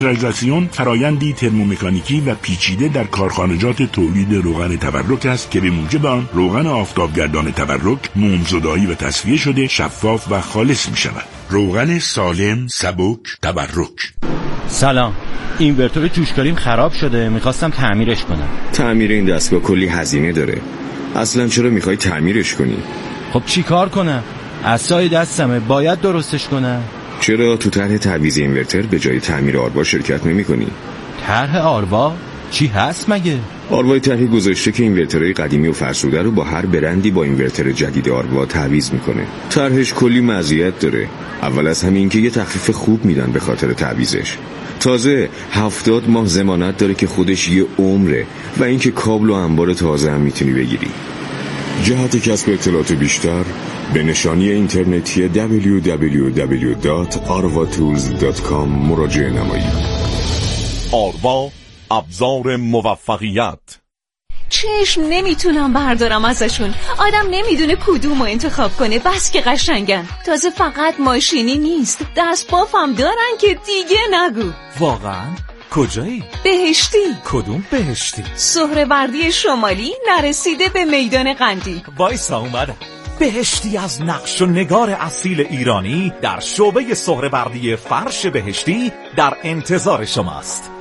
پاستوریزاسیون فرایندی ترمومکانیکی و پیچیده در کارخانجات تولید روغن تبرک است که به موجب آن روغن آفتابگردان تبرک مومزدایی و تصفیه شده شفاف و خالص می شود. روغن سالم سبک تبرک. سلام، اینورتور جوشکاریم خراب شده، میخواستم تعمیرش کنم. تعمیر این دستگاه کلی هزینه داره. اصلا چرا میخوای تعمیرش کنی؟ خب چی کار کنم؟ عصای دستمه، باید درستش کنم. چرا تو طرح تعویض اینورتر به جای تعمیر آروا شرکت نمی کنی؟ طرح آروا؟ چی هست مگه؟ آروای طرحی گذاشته که اینورترهای قدیمی و فرسوده رو با هر برندی با اینورتر جدید آروا تعویض میکنه. طرحش کلی مزیت داره. اول از همین که یه تخفیف خوب میدن به خاطر تعویضش. تازه 70 ماه ضمانت داره که خودش یه عمره و اینکه کابل و انبار تازه هم میتونی بگیری. جهت کسب اطلاعات بیشتر به نشانی اینترنتی www.arvatools.com مراجعه نمایید. آروا، ابزار موفقیت. چشم نمیتونم بردارم ازشون. آدم نمیدونه کدومو انتخاب کنه، بس که قشنگن. تازه فقط ماشینی نیست، دست بافم دارن که دیگه نگو. واقعا؟ کجایی؟ بهشتی. کدوم بهشتی؟ سهروردی شمالی نرسیده به میدان قندی. وایسا اومدم. بهشتی از نقش و نگار اصیل ایرانی در شعبه سهروردی فرش بهشتی در انتظار شماست.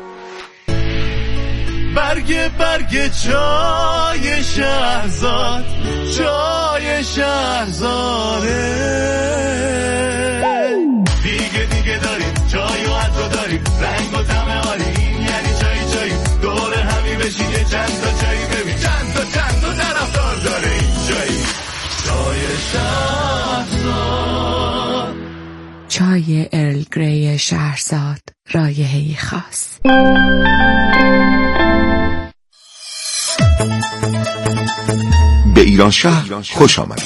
برگ چای شهرزاد، چای شهرزاده. دیگه داریم چای و عطر داریم، رنگ و طعم عالی، این یعنی چای دور همی بشین یه چند تا چای ببین، چند تا طرفدار داره این چای شهرزاد. چای ارل گری شهرزاد، رایحه‌ای خاص. به ایران شهر خوش آمد.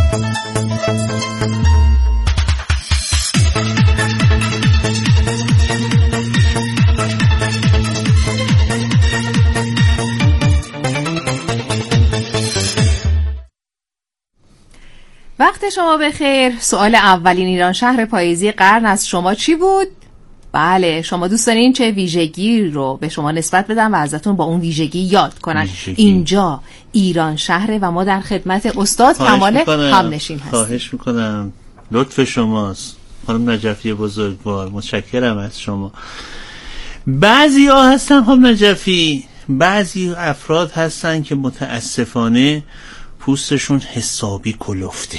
وقت شما بخیر. سوال اولین ایران شهر پاییزی قرن از شما چی بود؟ بله، شما دوست دارین چه ویژگی رو به شما نسبت بدن و ازتون با اون ویژگی یاد کنن. اینجا ایران شهره و ما در خدمت استاد کمال همنشین هستیم. خواهش میکنم، لطف شماست خانم نجفی بزرگوار، متشکرم از شما. بعضی ها هستن خانم نجفی، بعضی افراد هستن که متاسفانه پوستشون حسابی کلفته.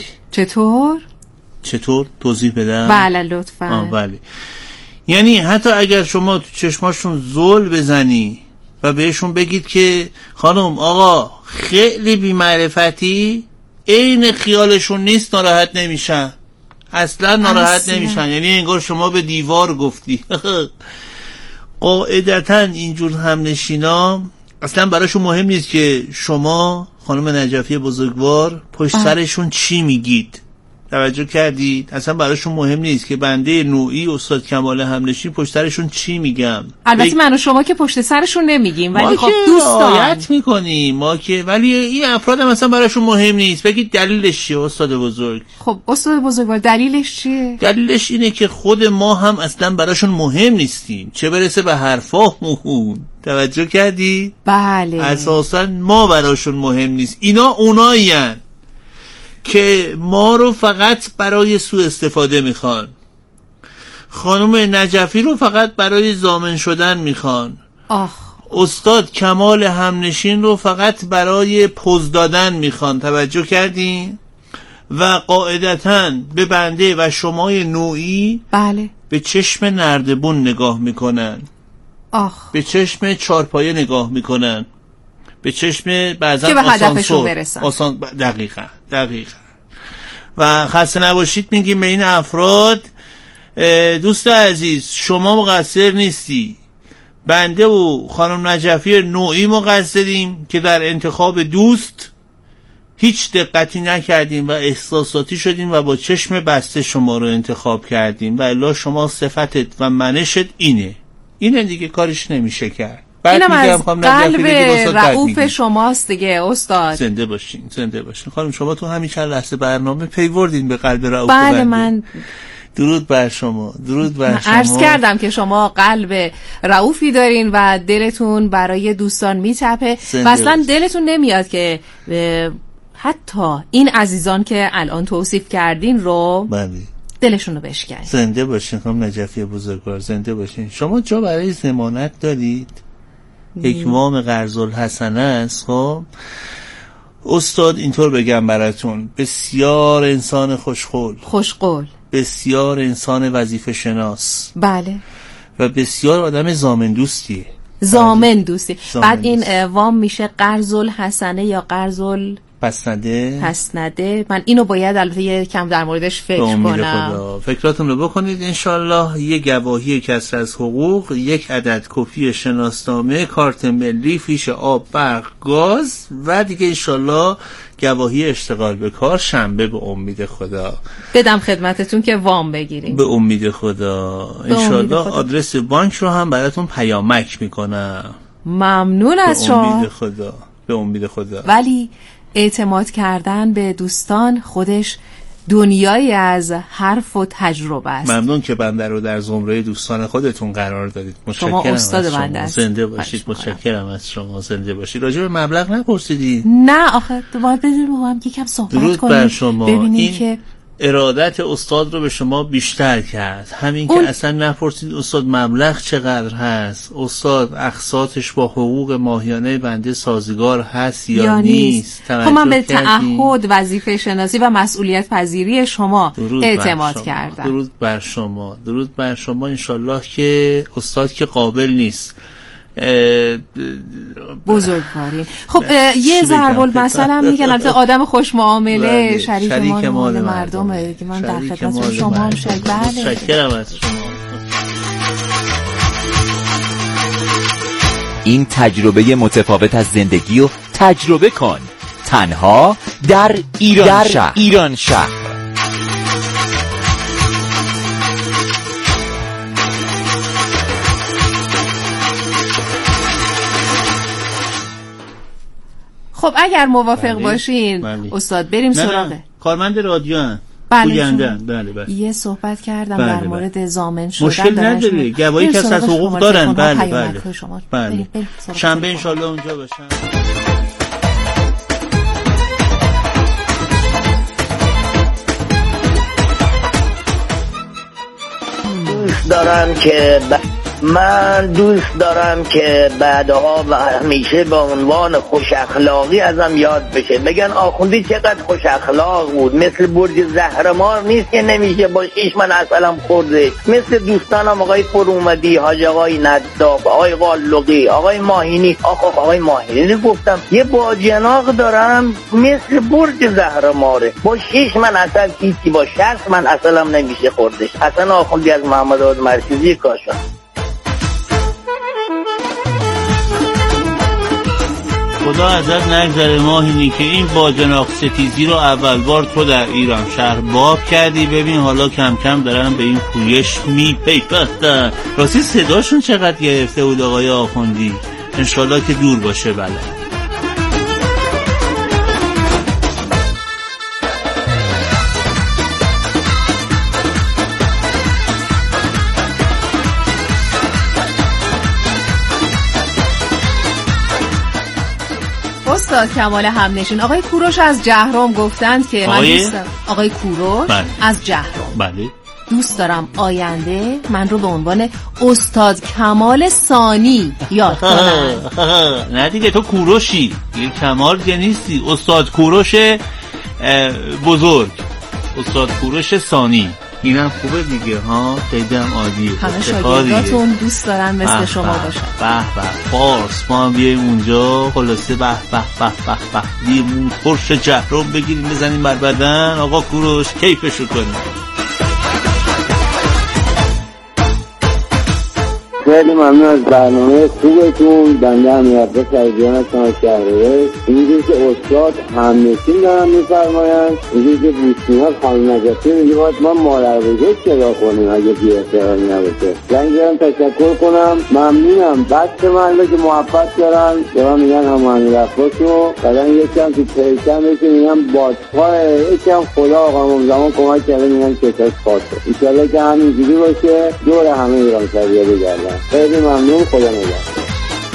چطور توضیح بدم؟ بله لطفا. بله، یعنی حتی اگر شما تو چشماشون زل بزنی و بهشون بگید که خانم آقا خیلی بی‌معرفتی، عین خیالشون نیست، ناراحت نمیشن، اصلا ناراحت نمیشن. یعنی انگار شما به دیوار گفتی. قاعدتا اینجور همنشینا اصلا براشون مهم نیست که شما خانم نجفی بزرگوار پشت سرشون چی میگید. توجه کردید؟ اصلا براشون مهم نیست که بنده نوعی استاد کمال همنشین پشت سرشون چی میگم. البته من و شما که پشت سرشون نمیگیم، ولی خب دوستان رعایت میکنیم ما که، ولی این افراد هم اصلا براشون مهم نیست. بگید دلیلش چیه استاد بزرگ؟ خب استاد بزرگوار دلیلش چیه؟ دلیلش اینه که خود ما هم اصلا براشون مهم نیستیم، چه برسه به حرفامون. توجه کردی؟ بله، اساسا ما براشون مهم نیست. اینا اونایین که ما رو فقط برای سوء استفاده میخوان. خانم نجفی رو فقط برای ضامن شدن میخوان. استاد کمال همنشین رو فقط برای پوز دادن میخوان. توجه کردین؟ و قاعدتاً به بنده و شمای نوعی بله به چشم نردبون نگاه میکنن. به چشم چارپایه نگاه میکنن، به چشم بعضا که به هدفشون برسن. دقیقاً. و خسته نباشید میگیم به این افراد. دوست عزیز، شما مقصر نیستی، بنده و خانم نجفی نوعی مقصریم که در انتخاب دوست هیچ دقتی نکردیم و احساساتی شدیم و با چشم بسته شما رو انتخاب کردیم و الا شما صفتت و منشت اینه دیگه، کارش نمیشه کرد. اینم از قلب رؤوف شماست دیگه استاد. زنده باشین خانم. شما تو همین چند لحظه برنامه پیوردین به قلب رؤوف. بله من درود بر شما. درود بر شما. عرض کردم که شما قلب رئوفی دارین و دلتون برای دوستان میتپه و اصلا دلتون نمیاد که حتی این عزیزان که الان توصیف کردین رو دلشون رو بشکنید. زنده باشین خانم نجفی بزرگوار، زنده باشین. شما جا برای ضمانت دارید؟ یک وام قرض الحسنه است. خب استاد اینطور بگم براتون، بسیار انسان خوشقول، بسیار انسان وظیفه شناس، بله، و بسیار آدم ضامن دوستیه. بعد این وام میشه قرض الحسنه یا قرض پسنده. من اینو باید البته یه کم در موردش فکر کنم. فکراتون رو بکنید. انشالله یه گواهی کسر از حقوق، یک عدد کپی شناسنامه، کارت ملی، فیش آب، برق، گاز و دیگه انشالله گواهی اشتغال به کار شنبه به امید خدا بدم خدمتتون که وام بگیریم. به امید خدا. انشالله آدرس بانک رو هم براتون پیامک میکنم. ممنون از شما. به امید خدا. ولی اعتماد کردن به دوستان خودش دنیایی از حرف و تجربه است. ممنون که بنده رو در زمره دوستان خودتون قرار دادید. متشکرم. شما استاد بنده است. زنده باشید. متشکرم از شما. زنده باشید. راجع به مبلغ نپرسیدی؟ نه آخه باید بدونیم با هم یکم صحبت کنیم. بر شما. ببینیم که ارادت استاد رو به شما بیشتر کرد. همین که اصلا نپرسید استاد مبلغ چقدر هست، استاد اقساطش با حقوق ماهیانه بنده سازگار هست یا نیست. خب من به تعهد، وظیفه شناسی و مسئولیت پذیری شما اعتماد کردم. درود بر شما. درود بر شما. انشالله که استاد که قابل نیست بزرگواری. خب یه ضرب المثل میگن البته آدم خوش معامله شریک مال مردمه که من در خدمت شما هم متشکرم از شما. این تجربه متفاوت از زندگی رو تجربه کن، تنها در ایران شهر. خب اگر موافق باشین استاد بریم سراغ کارمند رادیو ان. بله. یه صحبت کردم در مورد ضامن شدن. مشکل نداره. گواهی کسر از حقوق دارن. بله. شنبه انشالله اونجا باشن. دوست دارم که بعدها و همیشه به عنوان خوش اخلاقی ازم یاد بشه، بگن آخوندی چقدر خوش اخلاق بود، مثل برج زهرمار نیست که نمیشه با شیش من اصلا خورده، مثل دوستانم آقای فرومدی، حاج آقای نداب، آقای قالقی، آقای ماهینی. آقای ماهینی گفتم یه باجناق دارم مثل برج زهرماره، با شیش من اصلا کیسی، با 60 من اصلا نمیشه خوردش. اصلا آخوندی از محمد آباد مرکزی کاشان. خدا ازت نگذره ماهینی که این باجناق ستیزی رو اول بار تو در ایران شهر باب کردی. ببین حالا کم کم دارن به این پویش میپیوستن. راستی صداشون چقدر گرفته بود آقای آخوندی. انشالله که دور باشه. بله استاد کمال همنشین، آقای کوروش از جهرم گفتند که من آقای کوروش از جهرم دوست دارم آینده من رو به عنوان استاد کمال ثانی یاد کنن. نه دیگه تو کوروشی، یه کمال که نیستی. استاد کوروش بزرگ، استاد کوروش ثانی، اینم خوبه دیگه ها. خیلی هم عالیه. همه شاگرداتون دوست دارن مثل شما باشن. به فارس ما هم بیاییم اونجا. خلاصه به بیاییم پرش جهرم بگیریم بزنیم بر بدن. آقا کوروش کیفشو کنیم. خیلی ممنون از برنامه خوبتون. بنده امیرعباس عزیزیان هستم از شهرهای. اینجور که استاد همنشین دارم میفرمایند، اینجور که بوسنی‌ها خانم نجفی میگه باید ما مادر بزرگ صدا کنیم اگه بی احترامی نباشه. زنگ دارم تشکر کنم، ممنونم. بچه من که محبت دارن دارم میگن هم امیرعباس رو بعدن یکم تو پریشن بشه میگن بادپاه، یکم خدا آقا زمان کمک کرده میگن کساش خاطر. ایشالله که همینجوری باشه دور همه ایران شهریه بگردن. خیلی ممنون، خدا نگهدار.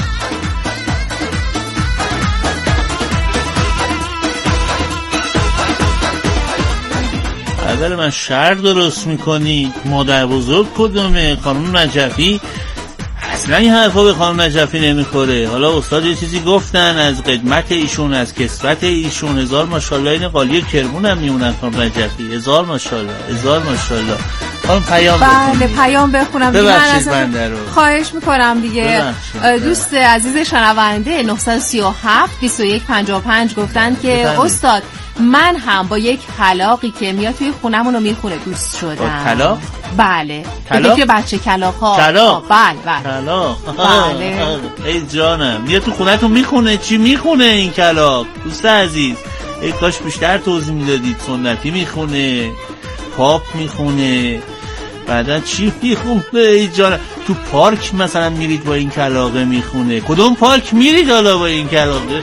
اگر من شهر درست میکنی مادر بزرگ کدومه؟ خانم نجفی اصلا این حرفا به خانم نجفی نمیخوره. حالا استاد یه چیزی گفتن از قدمت ایشون، از کسرت ایشون. هزار ماشاءالله این قالی کرمون هم میمونن خانم نجفی. هزار ماشاءالله، هزار ماشاءالله. خانم پیام بله پیام بخونم دیگه. ببخشید بنده رو خواهش میکنم دیگه. دوست عزیز شنونده 937 2155 گفتن که استاد من هم با یک کلاغی که میاد توی خونمون رو میخونه دوست شدم. کلاغ؟ بله. کلاغ؟ که بچه کلاغ ها. کلاغ؟ بله. کلاغ؟ بله. ای جانم میاد تو خونتون میخونه. چی میخونه این کلاغ؟ دوست عزیز ای کاش بیشتر توضیح میدادید. سنتی میخونه، پاپ میخونه، بعدا چی میخونه؟ ای جانم تو پارک مثلا میرید با این کلاغه میخونه. کدوم پارک میرید حالا با این کلاغه؟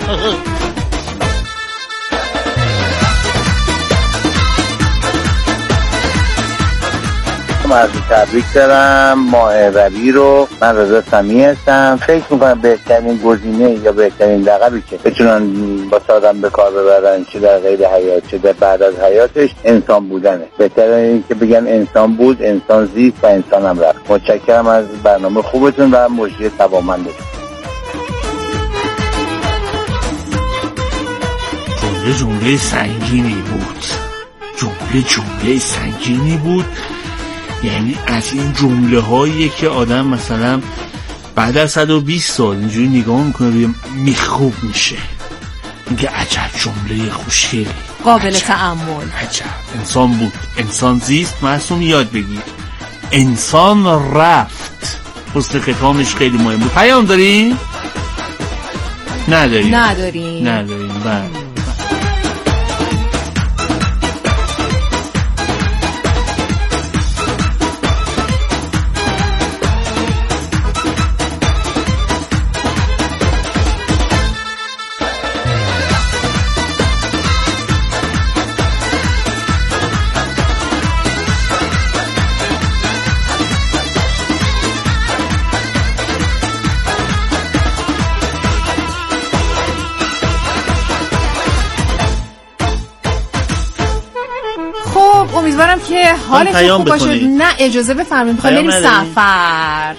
عرض تبریک دارم ماه ربیع رو. من رضا سمیع هستم. فکر میکنم بهترین گزینه یا بهترین لقبی که بتونن با آدم به کار ببرن چه در غیر حیات چه در بعد از حیاتش انسان بودنه. بهتر این که بگن انسان بود، انسان زیست و انسان هم رفت. متشکرم از برنامه خوبتون و مجری توانمندتون. جمله سنگینی بود. جمله سنگینی بود. یعنی از این جمله هایی که آدم مثلا بعد از 120 سال اینجوری نگاه میکنه میخوب میشه، میگه عجب جمله خوشگلی، قابل تأمل. عجب انسان بود، انسان زیست. معصوم یاد بگیر انسان رفت. حسن ختامش خیلی مهم بود. پیام داریم؟ نداریم. بله. امیدوارم که حالتون خوب باشه. نه اجازه بفرمایید میخوام بریم سفر.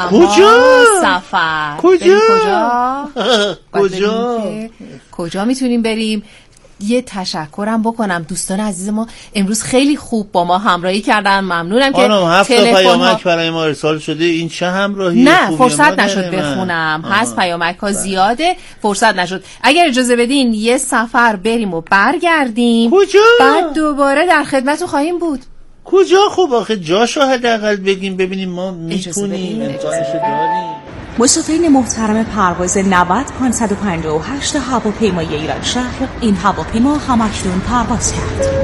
کجا میتونیم بریم؟ یه تشکرم بکنم دوستان عزیز ما امروز خیلی خوب با ما همراهی کردن. ممنونم که هفت پیامک برای ما ارسال شده. این چه همراهی؟ نه فرصت نشد بخونم. هست پیامک ها زیاده، فرصت نشد. اگر اجازه بدین یه سفر بریم و برگردیم. کجا؟ بعد دوباره در خدمتتون خواهیم بود. کجا؟ خب آخه جاشو حداقل بگیم ببینیم ما میتونیم امکانشو داریم. مسافرین محترم پرواز 90 558 هواپیمای ایران شهر، این هواپیما همکنون پرواز کرد.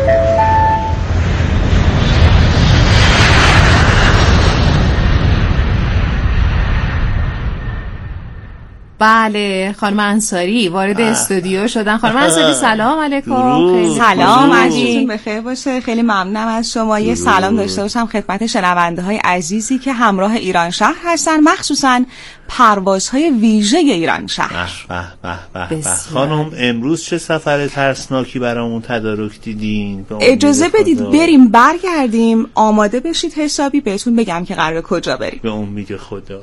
بله خانم انصاری وارد استودیو شدن. خانم انصاری سلام علیکم. سلام، عزیزتون بخیر باشه. خیلی ممنونم از شما. یه سلام داشته باشم خدمت شنونده های عزیزی که همراه ایران شهر هستن، مخصوصا پروازهای ویژه ایران شهر. خانم امروز چه سفر ترسناکی برامون تدارک دیدین؟ اجازه بدید بریم برگردیم، آماده بشید حسابی بهتون بگم که قراره کجا بریم. به امید خدا.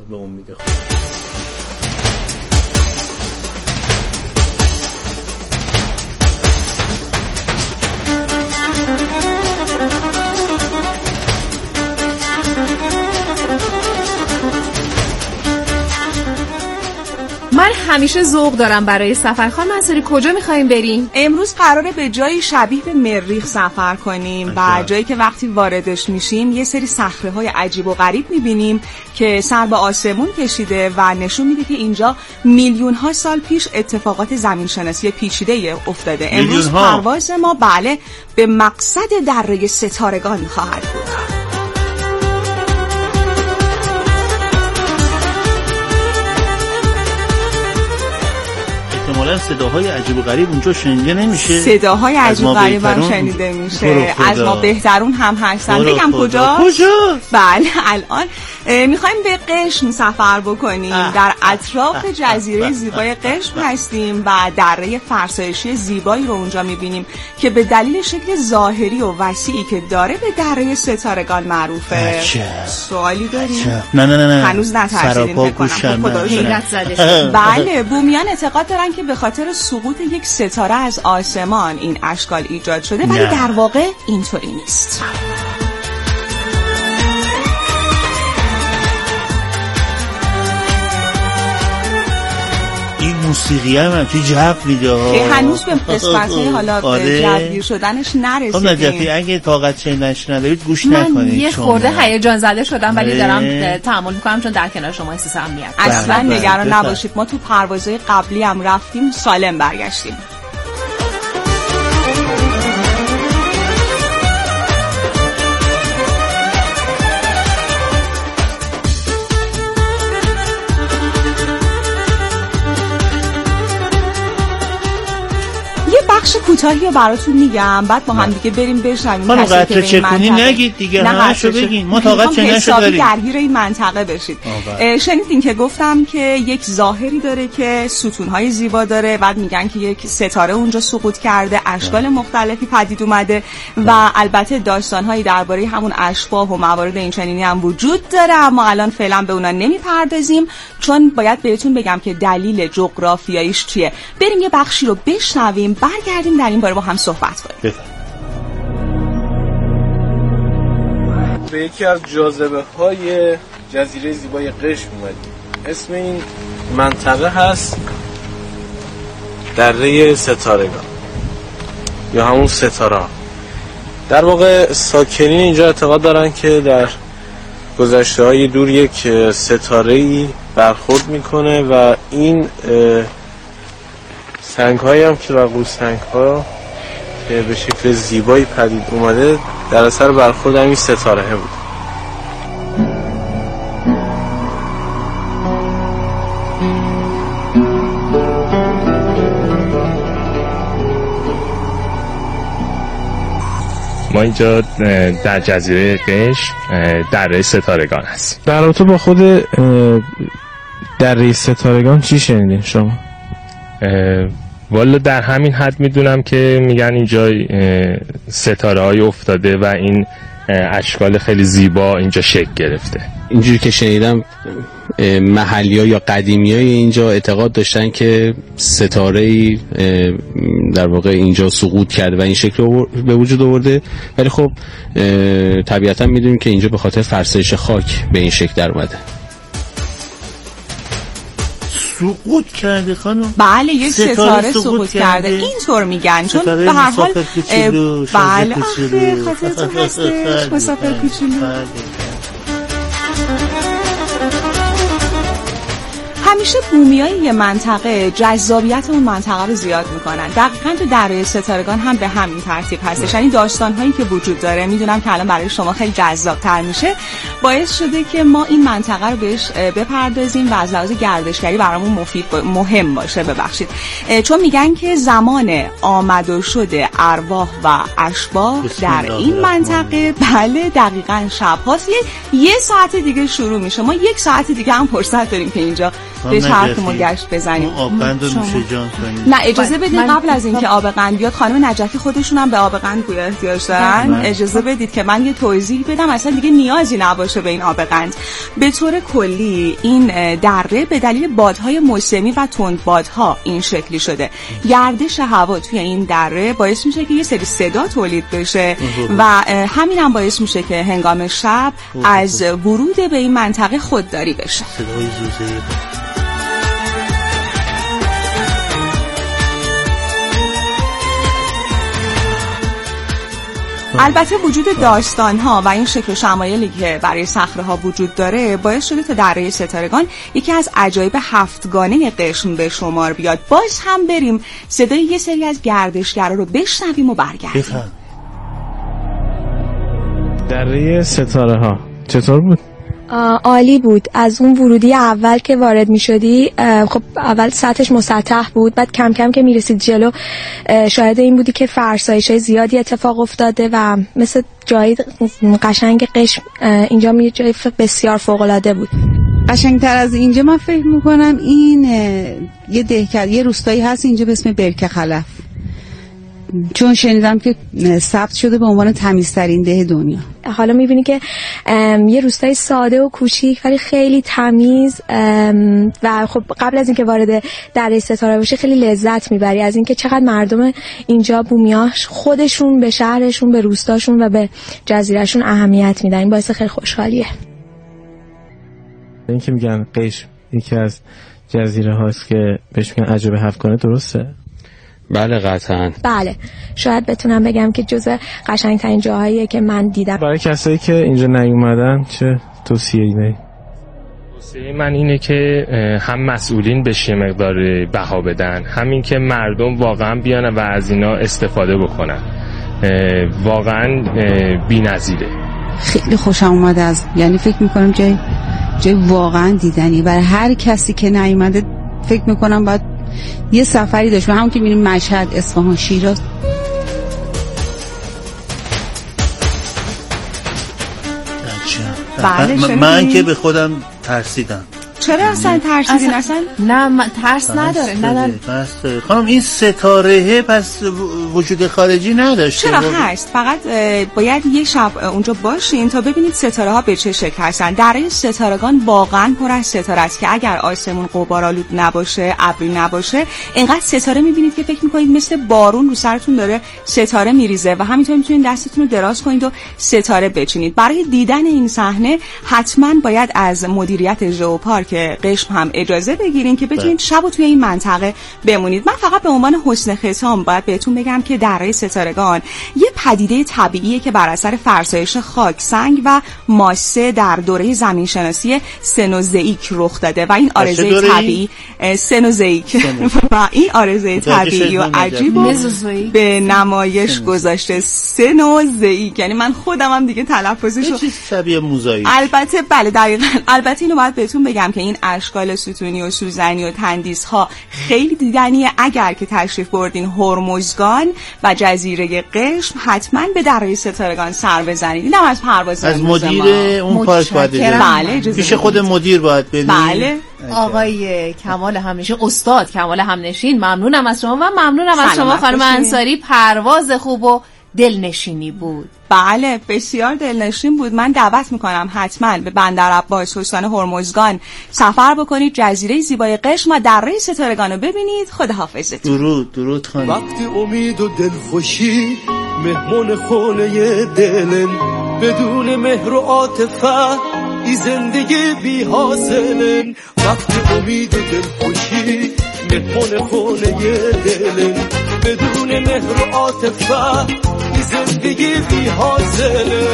من من همیشه ذوق دارم برای سفر. خانم منصوری کجا می‌خوایم بریم؟ امروز قراره به جایی شبیه به مریخ سفر کنیم و جایی که وقتی واردش میشیم یه سری صخره‌های عجیب و غریب می‌بینیم که سر به آسمون کشیده و نشون میده که اینجا میلیون‌ها سال پیش اتفاقات زمین‌شناسی پیچیده افتاده. امروز پرواز ما بله به مقصد دره ستارگان خواهد بود. احتمالاً صداهای عجیب و غریب اونجا شنیده نمیشه. صداهای عجیب و غریب هم شنیده میشه. از ما بهترون هم هستن. بگم کجا؟ بله الان میخوایم به قشم سفر بکنیم. در اطراف جزیره زیبای قشم هستیم و دره فرسایشی زیبایی رو اونجا میبینیم که به دلیل شکل ظاهری و وسیعی که داره به دره ستارگان معروفه. سوالی داریم؟ نه هنوز نترسیدیم بکنم. بله بومیان اعتقاد دارن که به خاطر سقوط یک ستاره از آسمان این اشکال ایجاد شده ولی در واقع اینطوری نیست. این موسیقی هم توی جو میده که هنوز به قسمت‌های حالا جوگیر شدنش نرسیدیم. خب نجفی اگه طاقت شنیدنش ندارید گوش نکنید. من یه خورده هیجان زده شدم ولی دارم تحمل میکنم چون در کنار شما احساس امنیت. اصلا نگران نباشید، ما تو پروازهای قبلی هم رفتیم سالم برگشتیم. بخش کوتاهی رو براتون میگم بعد با هم دیگه بریم بشنویم. ما قطره چکونی نگید دیگه، همشو بگین. ما طاقت چنشو داریم. درگیر این منطقه بشید. شنیدین که گفتم که یک ظاهری داره که ستونهای زیبا داره، بعد میگن که یک ستاره اونجا سقوط کرده، اشکال مختلفی پدید اومده و البته داستانهایی درباره همون اشباح و موارد اینچنینی هم وجود داره، اما الان فعلا به اونا نمیپردازیم چون باید بهتون بگم که دلیل جغرافیاییش چیه. بریم یه بخشی رو بشنویم برگردیم در این باره با هم صحبت کنیم. به یکی از جاذبه های جزیره زیبای قشم اومدیم. اسم این منطقه هست دره ستارگان یا همون ستاره. در واقع ساکنین اینجا اعتقاد دارن که در گذشته های دور یک ستاره‌ای برخورد میکنه و این سنگ هایی هم که رقوز سنگ ها که به شکل زیبایی پدید اومده در اثر برخورد همین ستاره بود. ما اینجا در جزیره قشم دره ستارگان هست. در رابطه با خود دره ستارگان چی شنیدین شما؟ والا در همین حد میدونم که میگن اینجا ستاره های افتاده و این اشکال خیلی زیبا اینجا شکل گرفته. اینجوری که شنیدم محلی ها یا قدیمی های اینجا اعتقاد داشتن که ستاره‌ای در واقع اینجا سقوط کرده و این شکل به وجود آورده، ولی خب طبیعتا میدونیم که اینجا به خاطر فرسایش خاک به این شکل در اومده. سقوط کرده خانم؟ بله یک ستاره سقوط کرده اینطور میگن چون به هر حال بله آخه خاطرتون هستش مسافر کوچولو. همیشه بومیای یه منطقه جذابیت اون منطقه رو زیاد میکنن. دقیقاً تو دره ستارگان هم به همین ترتیب هستش. یعنی داستان‌هایی که وجود داره میدونم که الان برای شما خیلی جذاب‌تر میشه، باعث شده که ما این منطقه رو بهش بپردازیم و از لحاظ گردشگری برامون مهم باشه. ببخشید چون میگن که زمان آمد و شده ارواح و اشباح در این منطقه بله دقیقاً شب هاست. یه ساعت دیگه شروع میشه. ما یک ساعت دیگه هم فرصت داریم که اینجا به چرخ و گشت بزنیم. آبقند رو نوشه جان کنیم. نه اجازه بدید قبل از اینکه آبقند بیاد خانم نجفی خودشون هم به آبقند گویا احتیاج دارن. اجازه بدید که من یه توضیح بدم اصلا دیگه نیازی نباشه به این آبقند. به طور کلی این دره به دلیل بادهای موسمی و تندبادها این شکلی شده. گردش هوا توی این دره باعث میشه که یه سری صدا تولید بشه و همین هم باعث میشه که هنگام شب از ورود به این منطقه خودداری بشه. صدای زوزه البته وجود داستان‌ها و این شکل و شمایلی که برای صخره‌ها وجود داره باعث شده تا دره ستارگان یکی از عجایب هفتگانه قشم به شمار بیاد. باز هم بریم صدای یه سری از گردشگرا رو بشنویم و برگردیم. دره ستاره‌ها چطور بود؟ عالی بود. از اون ورودی اول که وارد می شدی، خب اول سطحش مسطح بود، بعد کم کم که می رسید جلو شاهد این بودی که فرسایش های زیادی اتفاق افتاده و مثل جای قشنگ قشم اینجا می جای بسیار فوق‌العاده بود. قشنگتر از اینجا من فکر میکنم این یه روستایی هست اینجا به اسم برکه خلف، چون شنیدم که ثبت شده به عنوان تمیزترین ده دنیا. حالا میبینی که یه روستای ساده و کوچیک ولی خیلی تمیز و خب قبل از اینکه وارد دره ستاره بشی خیلی لذت میبری از اینکه چقدر مردم اینجا بومیاش خودشون به شهرشون، به روستاشون و به جزیرهشون اهمیت میدن. این باعث خیلی خوشحالیه. این که میگن قشم یکی از جزیره هاست که بهش میگن عجب هفتگانه، درسته؟ بله قطعاً. بله شاید بتونم بگم که جزء قشنگترین جاهاییه که من دیدم. برای کسایی که اینجا نیومدن چه توصیه‌ای داری؟ توصیه من اینه که هم مسئولین بهش یه مقدار بها بدن، همین که مردم واقعا بیان و از اینا استفاده بکنن. واقعا بی‌نظیره. خیلی خوشم اومد یعنی فکر میکنم جای واقعا دیدنی برای هر کسی که نیومده. فکر میکنم باید یه سفری داشت. همون که میریم مشهد، اصفهان، شیراز. بله من که به خودم ترسیدم. چرا اصلا ترسیدین؟ اصلا نه من ترس نداره. خانم این ستاره پس وجود خارجی نداشته؟ چرا هست، فقط باید یه شب اونجا باشین تا ببینید ستاره ها به چه شکل هستن. دره ستارگان واقعا پر از ستاره است که اگر آسمون غبارآلود نباشه، ابری نباشه، اینقدر ستاره میبینید که فکر میکنید مثل بارون رو سرتون داره ستاره میریزه و همینطور میتونید دستتون رو دراز کنید و ستاره بچینید. برای دیدن این صحنه حتما باید از مدیریت ژئوپارک قشم هم اجازه بگیرین که بتونید شب توی این منطقه بمونید. من فقط به عنوان حسن ختام باید بهتون بگم که دره ستارگان یه پدیده طبیعیه که بر اثر فرسایش خاک، سنگ و ماسه در دوره زمینشناسی سنوزئیک رخ داده و این آرزه طبیعی سنوزئیک و این آرزه طبیعی و عجیب به نمایش گذاشته. سنوزئیک یعنی من خودم هم دیگه تلفظشو شبیه موزاییک. البته بله دقیقاً. البته اینو باید بهتون بگم که این اشکال ستونی و سوزنی و تندیس ها خیلی دیدنیه. اگر که تشریف بردین هرمزگان و جزیره قشم حتما به دره ستارگان سر بزنید. اینم از پرواز از مدیر اون پارک باید بله پیش خود مدیر باید برید. بله آقای کمال همنشین، استاد کمال همنشین، ممنونم از شما و ممنونم از شما خانم انصاری. پرواز خوب و دلنشینی بود. بله بسیار دلنشین بود. من دعوت میکنم حتما به بندر عباس استان هرمزگان سفر بکنید، جزیره زیبای قشم و دره ستارگان رو ببینید. خداحافظتون. درود خانم. وقتی امید و دلخوشی مهمون خونه دلن، بدون مهر و عاطفه ای زندگی بی حاصلن. وقتی امید و دلخوشی مهمون خونه دلن، بدون مهر و عاطفه ای زندگی بی حاصله.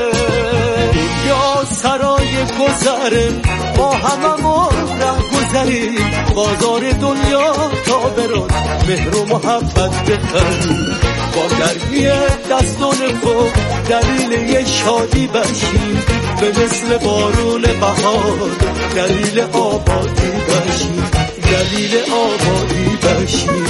یا سرای گذرن با هممون ره گذریم، بازار دنیا تا برات مهر و محبت بخریم. با گرمی دستان خود دلیل یه شادی بشیم، به مثل بارون بهار دلیل آبادی بشیم، دلیل آبادی بشیم.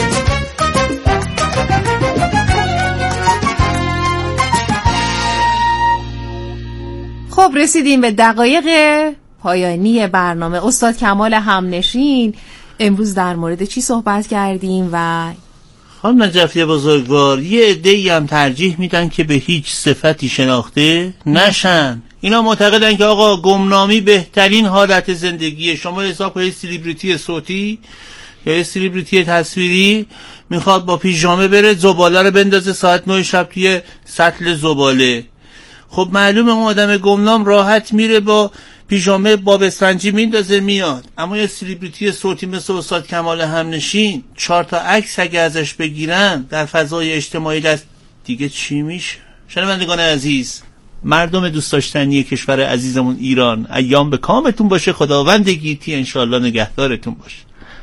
خب رسیدیم به دقایق پایانی برنامه. استاد کمال همنشین، امروز در مورد چی صحبت کردیم؟ و خانم نجفی بزرگوار، یه عده‌ای هم ترجیح میدن که به هیچ صفتی شناخته نشن. اینا معتقدن که آقا گمنامی بهترین حالت زندگیه. شما حساب کنید سلبریتی صوتی یا سلبریتی تصویری میخواد با پیژامه بره زباله رو بندازه ساعت 9 شب توی سطل زباله. خب معلومه اون آدم گمنام راحت میره با پیژامه باب اسفنجی میندازه میاد. اما یه سلبریتی صوتی مثل استاد کمال همنشین 4 تا عکس اگه ازش بگیرن در فضای اجتماعی دست دیگه چی میشه؟ شنوندگان عزیز، مردم دوست داشتنی کشور عزیزمون ایران، ایام به کامتون باشه. خداوند گیتی انشالله نگهدارتون باشه.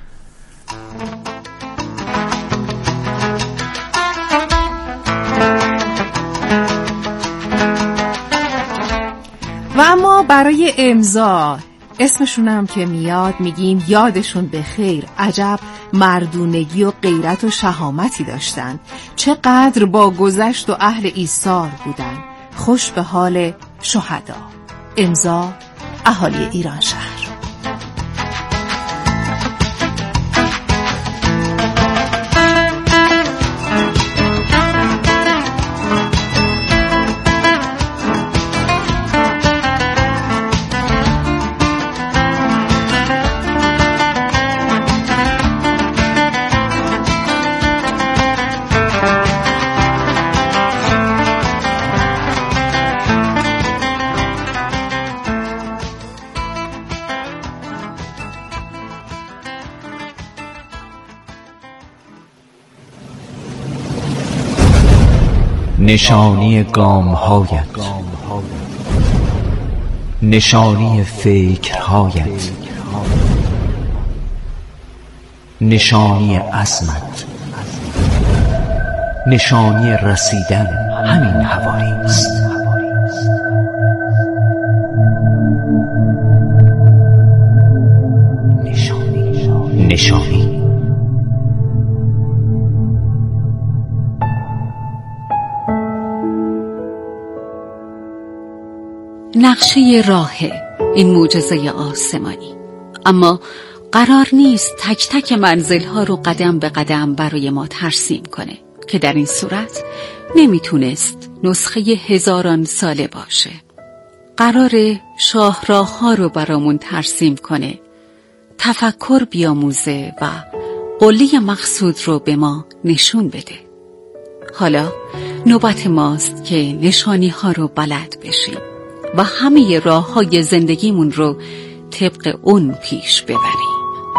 و اما برای امضا اسمشونم که میاد میگیم یادشون به خیر، عجب مردونگی و غیرت و شهامتی داشتن، چقدر با گذشت و اهل ایثار بودن. خوش به حال شهدا. امضا اهالی ایران شهر. نشانی گام‌هایت، نشانی فکرهایت، نشانی عزمت، نشانی رسیدن همین حوالی است. نشانی نقشه راه این معجزه آسمانی، اما قرار نیست تک تک منزل‌ها رو قدم به قدم برای ما ترسیم کنه که در این صورت نمیتونست نسخه هزاران ساله باشه. قرار شاهراه‌ها رو برامون ترسیم کنه، تفکر بیاموزه و قله مقصود رو به ما نشون بده. حالا نوبت ماست که نشانی‌ها رو بلد بشیم و همه راه‌های زندگیمون رو طبق اون پیش ببریم.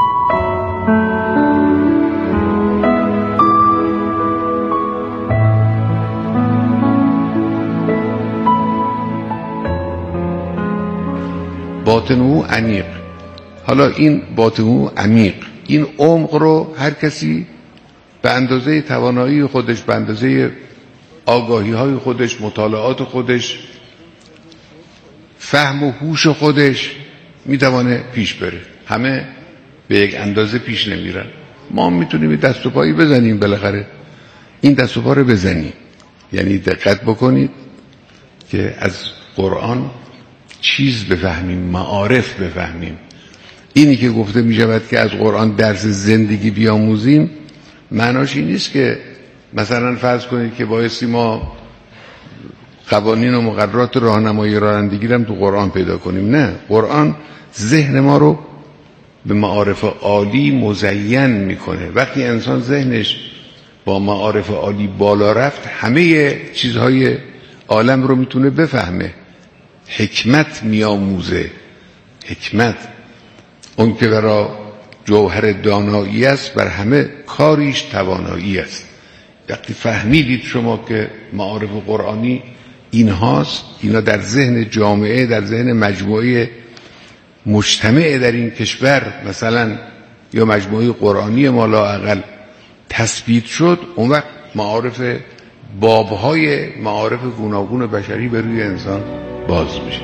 باطنه عمیق. حالا این باطنه عمیق، این عمق رو هر کسی به اندازه توانایی خودش، به اندازه آگاهی‌های خودش، مطالعات خودش، فهم و هوش خودش میتوانه پیش بره. همه به یک اندازه پیش نمیرن. ما میتونیم دست و پایی بزنیم، بالاخره این دست و پا رو بزنیم. یعنی دقت بکنید که از قرآن چیز بفهمیم، معارف بفهمیم. اینی که گفته میشود که از قرآن درس زندگی بیاموزیم، معناش این نیست که مثلا فرض کنید که بایستی ما قوانین و مقررات راهنمایی رانندگی رو تو قرآن پیدا کنیم. نه، قرآن ذهن ما رو به معارف عالی مزین میکنه. وقتی انسان ذهنش با معارف عالی بالا رفت، همه چیزهای عالم رو میتونه بفهمه. حکمت میاموزه. حکمت اون که برای جوهر دانایی است، بر همه کاریش توانایی است. وقتی فهمیدید شما که معارف قرآنی این هاست، اینا در ذهن جامعه، در ذهن مجموعه مجتمع در این کشور مثلا یا مجموعه قرآنی ما لااقل تثبیت شد، اون وقت معارف بابهای معارف گوناگون بشری به روی انسان باز میشه.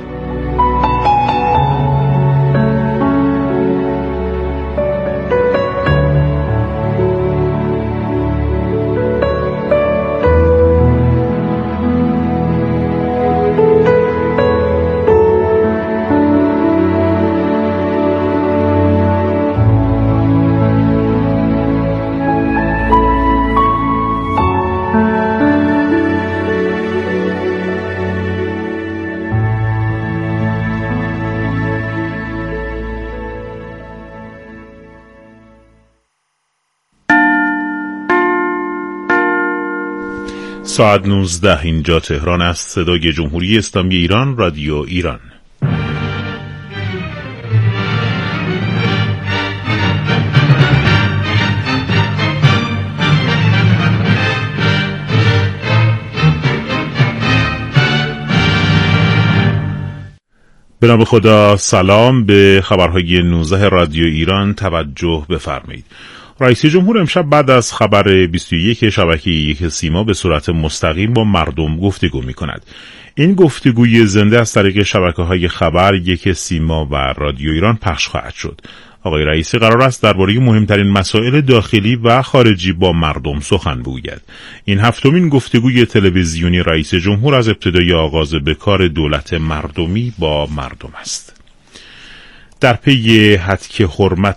ساعت 19 اینجا تهران است. صدای جمهوری اسلامی ایران، رادیو ایران. به نام خدا. سلام. به خبرهای 19 رادیو ایران توجه بفرمایید. رئیس جمهور امشب بعد از خبر 21 شبکه یک سیما به صورت مستقیم با مردم گفتگو می کند. این گفتگوی زنده از طریق شبکه‌های خبر یک سیما و رادیو ایران پخش خواهد شد. آقای رئیسی قرار است درباره مهمترین مسائل داخلی و خارجی با مردم سخن بگوید. این هفتمین گفتگوی تلویزیونی رئیس جمهور از ابتدای آغاز به کار دولت مردمی با مردم است. در پی هتک حرمت